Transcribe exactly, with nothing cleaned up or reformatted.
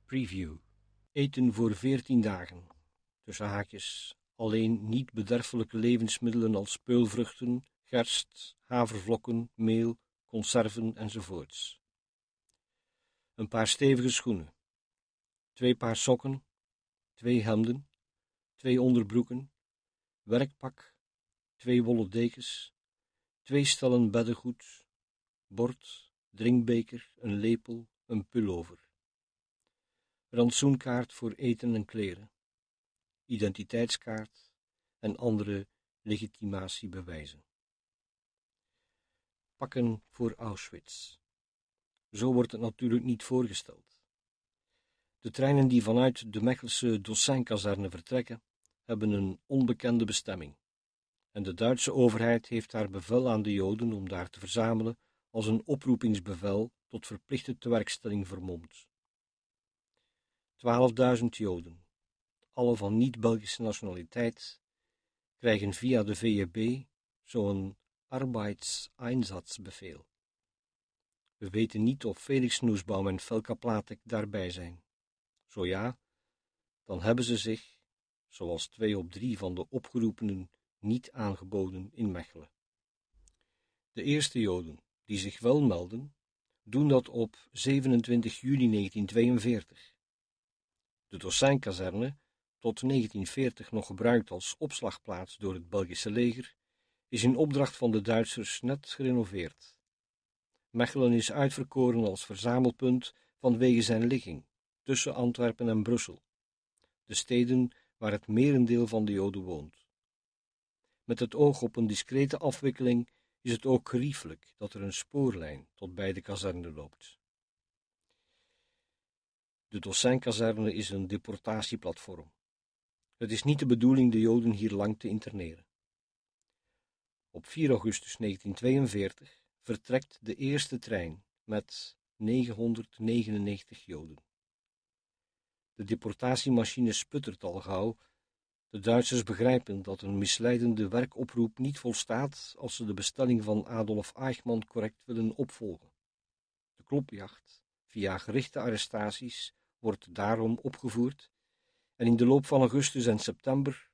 Preview. Eten voor veertien dagen. Tussen haakjes. Alleen niet bederfelijke levensmiddelen als peulvruchten, gerst, havervlokken, meel, conserven enzovoorts. Een paar stevige schoenen. Twee paar sokken. Twee hemden. Twee onderbroeken. Werkpak. Twee wollen dekens. Twee stellen beddengoed. Bord, drinkbeker, een lepel, een pullover. Rantsoenkaart voor eten en kleren. Identiteitskaart en andere legitimatiebewijzen. Pakken voor Auschwitz. Zo wordt het natuurlijk niet voorgesteld. De treinen die vanuit de Mechelse Dossin-kazerne vertrekken, hebben een onbekende bestemming. En de Duitse overheid heeft haar bevel aan de Joden om daar te verzamelen als een oproepingsbevel tot verplichte tewerkstelling vermomd. Twaalfduizend Joden, alle van niet-Belgische nationaliteit, krijgen via de V E B zo'n arbeidseinsatzbevel. We weten niet of Felix Nussbaum en Felka Platek daarbij zijn. Zo ja, dan hebben ze zich, zoals twee op drie van de opgeroepenen, niet aangeboden in Mechelen. De eerste Joden die zich wel melden, doen dat op zevenentwintig juli negentientweeënveertig. De Dossin-kazerne, tot negentien veertig nog gebruikt als opslagplaats door het Belgische leger, is in opdracht van de Duitsers net gerenoveerd. Mechelen is uitverkoren als verzamelpunt vanwege zijn ligging tussen Antwerpen en Brussel, de steden waar het merendeel van de Joden woont. Met het oog op een discrete afwikkeling is het ook geriefelijk dat er een spoorlijn tot bij de kazerne loopt. De Dossin-kazerne is een deportatieplatform. Het is niet de bedoeling de Joden hier lang te interneren. Op vier augustus negentientweeënveertig vertrekt de eerste trein met negenhonderdnegenennegentig Joden. De deportatiemachine sputtert al gauw. De Duitsers begrijpen dat een misleidende werkoproep niet volstaat als ze de bestelling van Adolf Eichmann correct willen opvolgen. De klopjacht, via gerichte arrestaties, wordt daarom opgevoerd en in de loop van augustus en september